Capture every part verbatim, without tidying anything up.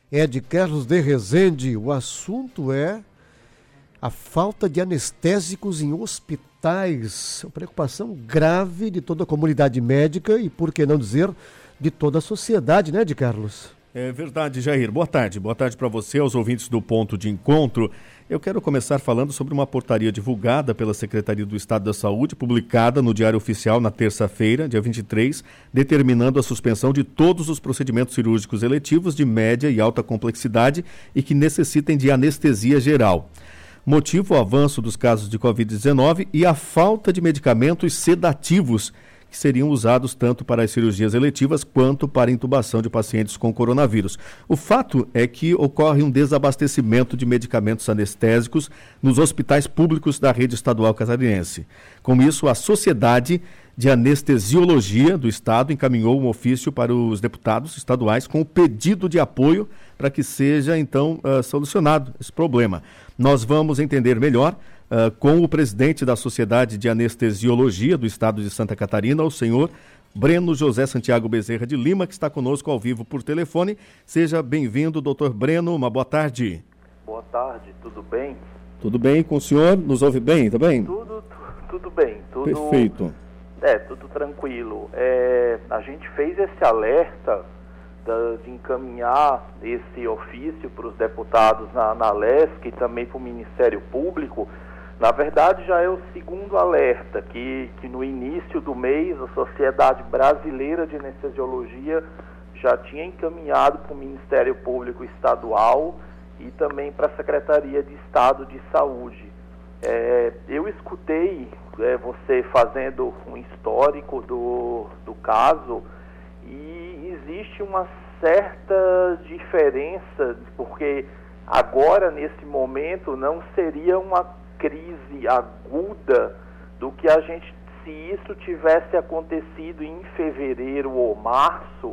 é de Carlos de Rezende. O assunto é a falta de anestésicos em hospitais. Uma preocupação grave de toda a comunidade médica e, por que não dizer, de toda a sociedade, né, de Carlos? É verdade, Jair. Boa tarde. Boa tarde para você, aos ouvintes do Ponto de Encontro. Eu quero começar falando sobre uma portaria divulgada pela Secretaria do Estado da Saúde, publicada no Diário Oficial na terça-feira, dia vinte e três, determinando a suspensão de todos os procedimentos cirúrgicos eletivos de média e alta complexidade e que necessitem de anestesia geral. Motivo: o avanço dos casos de covid dezenove e a falta de medicamentos sedativos que seriam usados tanto para as cirurgias eletivas quanto para a intubação de pacientes com coronavírus. O fato é que ocorre um desabastecimento de medicamentos anestésicos nos hospitais públicos da rede estadual catarinense. Com isso, a Sociedade de Anestesiologia do Estado encaminhou um ofício para os deputados estaduais com o pedido de apoio para que seja, então, uh, solucionado esse problema. Nós vamos entender melhor Uh, com o presidente da Sociedade de Anestesiologia do Estado de Santa Catarina, o senhor Breno José Santiago Bezerra de Lima, que está conosco ao vivo por telefone. Seja bem-vindo, doutor Breno, uma boa tarde. Boa tarde, tudo bem? Tudo bem com o senhor? Nos ouve bem, tá bem? Tudo, tudo bem. Tudo, Perfeito. É, tudo tranquilo. É, a gente fez esse alerta da, de encaminhar esse ofício para os deputados na, na Lesc e também para o Ministério Público. Na verdade, já é o segundo alerta, que, que no início do mês a Sociedade Brasileira de Anestesiologia já tinha encaminhado para o Ministério Público Estadual e também para a Secretaria de Estado de Saúde. É, eu escutei é, você fazendo um histórico do, do caso e existe uma certa diferença, porque agora, nesse momento, não seria uma crise aguda do que a gente, se isso tivesse acontecido em fevereiro ou março,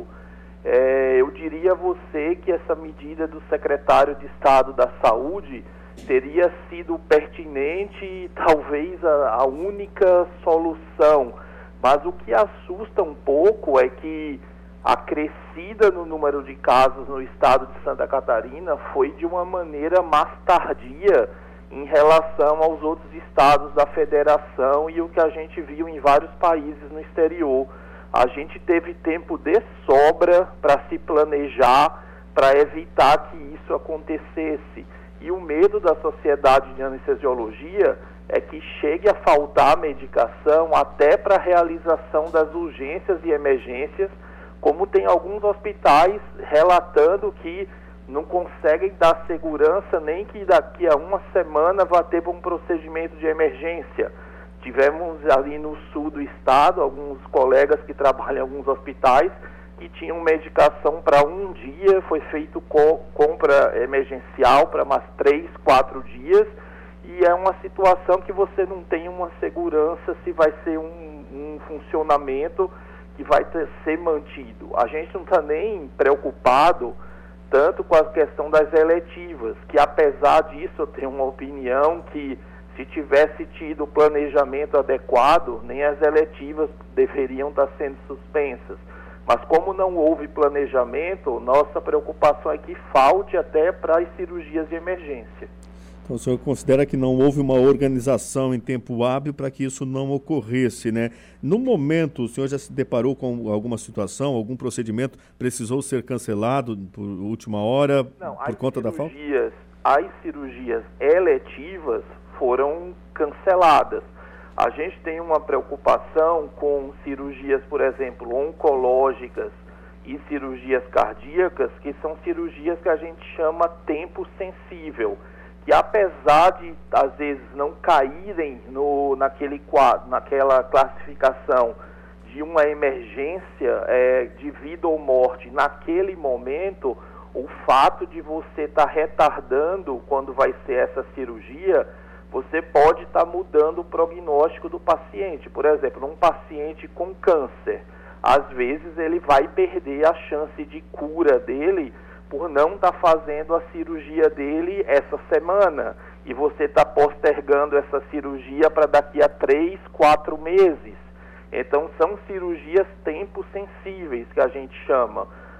é, eu diria a você que essa medida do secretário de Estado da Saúde teria sido pertinente e talvez a, a única solução. Mas o que assusta um pouco é que a crescida no número de casos no estado de Santa Catarina foi de uma maneira mais tardia em relação aos outros estados da federação e o que a gente viu em vários países no exterior. A gente teve tempo de sobra para se planejar, para evitar que isso acontecesse. E o medo da Sociedade de Anestesiologia é que chegue a faltar medicação até para a realização das urgências e emergências, como tem alguns hospitais relatando que não conseguem dar segurança nem que daqui a uma semana vá ter um procedimento de emergência. Tivemos ali no sul do estado alguns colegas que trabalham em alguns hospitais que tinham medicação para um dia, foi feito co- compra emergencial para mais três, quatro dias, e é uma situação que você não tem uma segurança se vai ser um, um funcionamento que vai ter, ser mantido. A gente não está nem preocupado tanto com a questão das eletivas, que apesar disso eu tenho uma opinião que se tivesse tido planejamento adequado, nem as eletivas deveriam estar sendo suspensas. Mas como não houve planejamento, nossa preocupação é que falte até para as cirurgias de emergência. Então o senhor considera que não houve uma organização em tempo hábil para que isso não ocorresse, né? No momento, o senhor já se deparou com alguma situação, algum procedimento precisou ser cancelado por última hora, não, por conta da falta? As cirurgias eletivas foram canceladas. A gente tem uma preocupação com cirurgias, por exemplo, oncológicas e cirurgias cardíacas, que são cirurgias que a gente chama tempo sensível, que apesar de, às vezes, não caírem no, naquele quadro, naquela classificação de uma emergência é, de vida ou morte naquele momento, o fato de você estar tá retardando quando vai ser essa cirurgia, você pode estar tá mudando o prognóstico do paciente. Por exemplo, um paciente com câncer, às vezes ele vai perder a chance de cura dele por não estar tá fazendo a cirurgia dele essa semana, e você está postergando essa cirurgia para daqui a três, quatro meses. Então são cirurgias tempo sensíveis que a gente chama.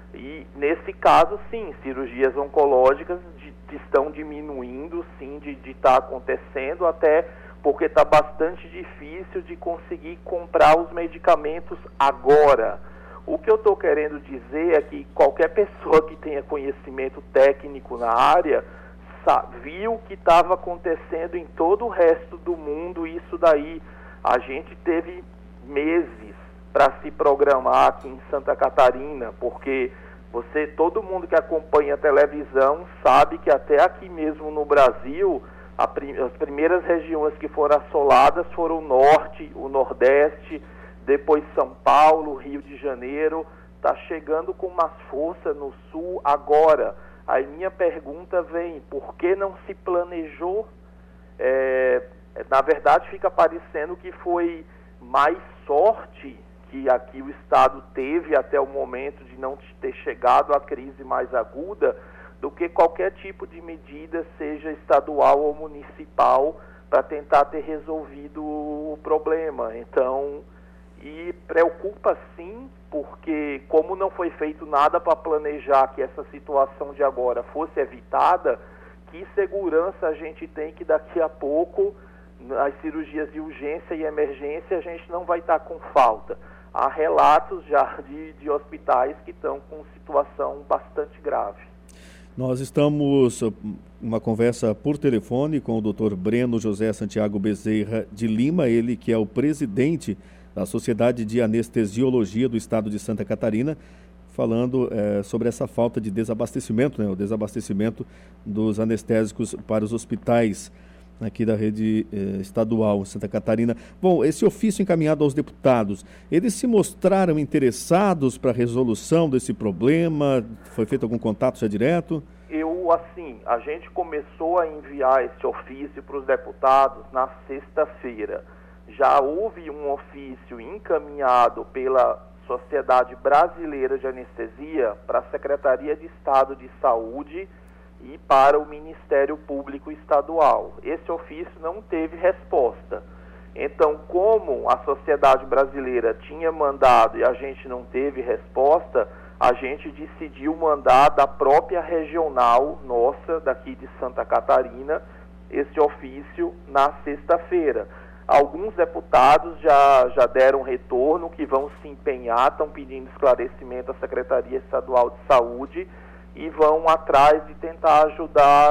E nesse caso, sim, cirurgias oncológicas de, de estão diminuindo, sim, de estar tá acontecendo, até porque está bastante difícil de conseguir comprar os medicamentos agora. O que eu estou querendo dizer é que qualquer pessoa que tenha conhecimento técnico na área viu o que estava acontecendo em todo o resto do mundo. Isso daí a gente teve meses para se programar aqui em Santa Catarina, porque você, todo mundo que acompanha a televisão sabe que até aqui mesmo no Brasil, a prim, as primeiras regiões que foram assoladas foram o Norte, o Nordeste, depois São Paulo, Rio de Janeiro, está chegando com mais força no Sul agora. Aí minha pergunta vem, por que não se planejou? É, na verdade fica parecendo que foi mais sorte que aqui o Estado teve até o momento de não ter chegado à crise mais aguda, do que qualquer tipo de medida, seja estadual ou municipal, para tentar ter resolvido o problema. Então, e preocupa sim, porque como não foi feito nada para planejar que essa situação de agora fosse evitada, que segurança a gente tem que daqui a pouco, nas cirurgias de urgência e emergência, a gente não vai estar com falta. Há relatos já de, de hospitais que estão com situação bastante grave. Nós estamos uma conversa por telefone com o doutor Breno José Santiago Bezerra de Lima, ele que é o presidente da Sociedade de Anestesiologia do Estado de Santa Catarina, falando é, sobre essa falta de desabastecimento, né, o desabastecimento dos anestésicos para os hospitais aqui da rede eh, estadual Santa Catarina. Bom, esse ofício encaminhado aos deputados, eles se mostraram interessados para a resolução desse problema? Foi feito algum contato já direto? Eu, assim, a gente começou a enviar esse ofício para os deputados na sexta-feira. Já houve um ofício encaminhado pela Sociedade Brasileira de Anestesia para a Secretaria de Estado de Saúde e para o Ministério Público Estadual. Esse ofício não teve resposta. Então, como a Sociedade Brasileira tinha mandado e a gente não teve resposta, a gente decidiu mandar da própria regional nossa, daqui de Santa Catarina, esse ofício na sexta-feira. Alguns deputados já, já deram retorno, que vão se empenhar, estão pedindo esclarecimento à Secretaria Estadual de Saúde e vão atrás de tentar ajudar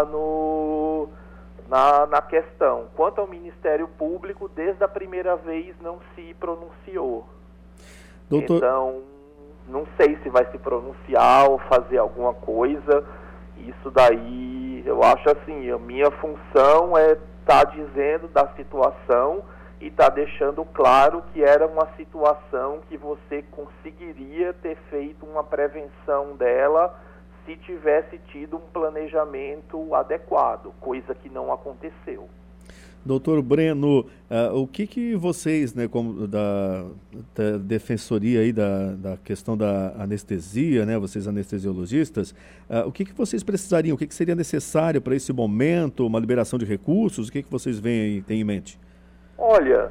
no, na, na questão. Quanto ao Ministério Público, desde a primeira vez não se pronunciou. Doutor... Então, não sei se vai se pronunciar ou fazer alguma coisa. Isso daí, eu acho assim, a minha função é estar dizendo da situação e estar deixando claro que era uma situação que você conseguiria ter feito uma prevenção dela se tivesse tido um planejamento adequado, coisa que não aconteceu. Doutor Breno, uh, o que que vocês, né, como da, da defensoria aí da, da questão da anestesia, né, vocês anestesiologistas, uh, o que que vocês precisariam, o que que seria necessário para esse momento, uma liberação de recursos, o que que vocês veem, têm em mente? Olha,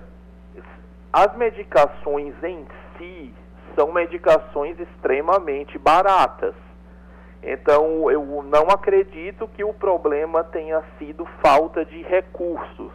as medicações em si são medicações extremamente baratas. Então, eu não acredito que o problema tenha sido falta de recursos.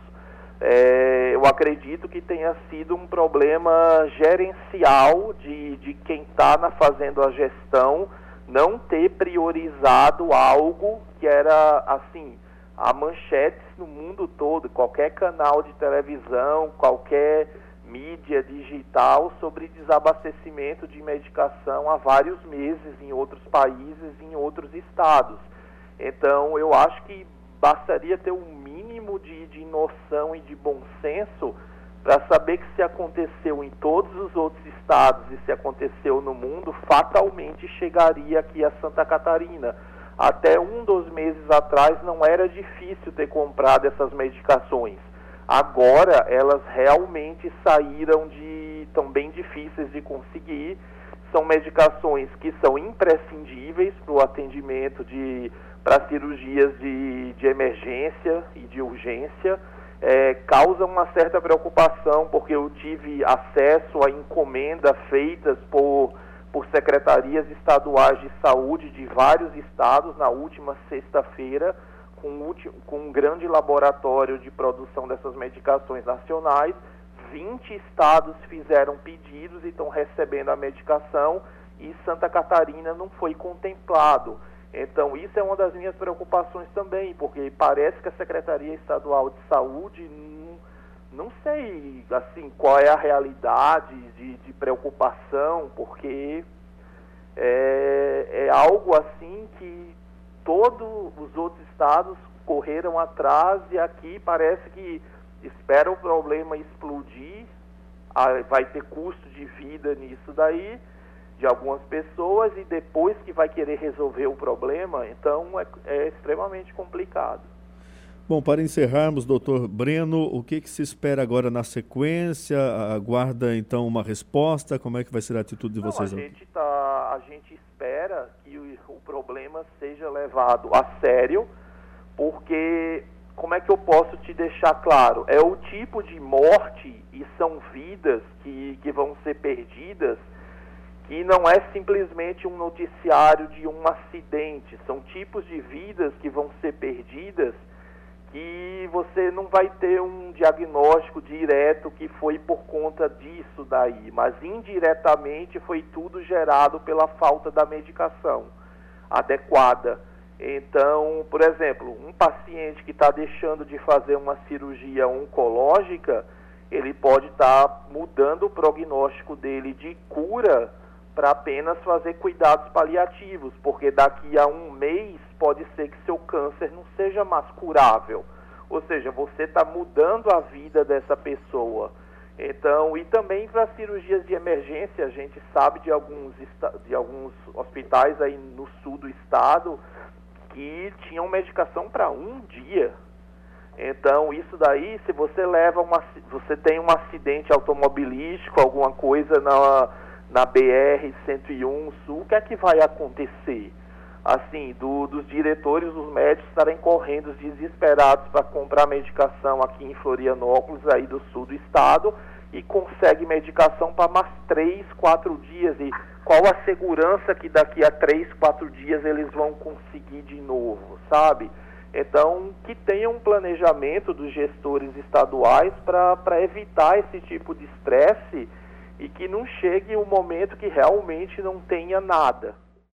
É, eu acredito que tenha sido um problema gerencial de, de quem está fazendo a gestão não ter priorizado algo que era, assim, a manchetes no mundo todo, qualquer canal de televisão, qualquer mídia digital sobre desabastecimento de medicação há vários meses em outros países, em outros estados. Então, eu acho que bastaria ter um mínimo de, de noção e de bom senso para saber que se aconteceu em todos os outros estados e se aconteceu no mundo, fatalmente chegaria aqui a Santa Catarina. Até um dos meses atrás não era difícil ter comprado essas medicações. Agora elas realmente saíram de, tão bem difíceis de conseguir. São medicações que são imprescindíveis para o atendimento de para cirurgias de, de emergência e de urgência. É, causam uma certa preocupação, porque eu tive acesso a encomendas feitas por, por secretarias estaduais de saúde de vários estados na última sexta-feira, com, com um grande laboratório de produção dessas medicações nacionais. vinte estados fizeram pedidos e estão recebendo a medicação, e Santa Catarina não foi contemplado. Então, isso é uma das minhas preocupações também, porque parece que a Secretaria Estadual de Saúde, não, não sei assim, qual é a realidade de, de preocupação, porque é, é algo assim que todos os outros estados correram atrás, e aqui parece que espera o problema explodir, vai ter custo de vida nisso daí, de algumas pessoas, e depois que vai querer resolver o problema, então é, é extremamente complicado. Bom, para encerrarmos, doutor Breno, o que, que se espera agora na sequência? Aguarda então uma resposta? Como é que vai ser a atitude de vocês? Não, a, gente tá, a gente espera que o, o problema seja levado a sério, porque, como é que eu posso te deixar claro? É o tipo de morte, e são vidas que, que vão ser perdidas, que não é simplesmente um noticiário de um acidente. São tipos de vidas que vão ser perdidas, que você não vai ter um diagnóstico direto que foi por conta disso daí, mas indiretamente foi tudo gerado pela falta da medicação adequada. Então, por exemplo, um paciente que está deixando de fazer uma cirurgia oncológica, ele pode estar tá mudando o prognóstico dele de cura para apenas fazer cuidados paliativos, porque daqui a um mês pode ser que seu câncer não seja mais curável. Ou seja, você está mudando a vida dessa pessoa. Então, e também para cirurgias de emergência, a gente sabe de alguns, de alguns hospitais aí no sul do estado que tinham medicação para um dia. Então, isso daí, se você leva uma, você tem um acidente automobilístico, alguma coisa na na B R cento e um Sul, o que é que vai acontecer? Assim, do, dos diretores, dos médicos estarem correndo desesperados para comprar medicação aqui em Florianópolis, aí do sul do estado, e consegue medicação para mais três, quatro dias. E qual a segurança que daqui a três, quatro dias eles vão conseguir de novo, sabe? Então, que tenha um planejamento dos gestores estaduais para evitar esse tipo de estresse, e que não chegue um momento que realmente não tenha nada.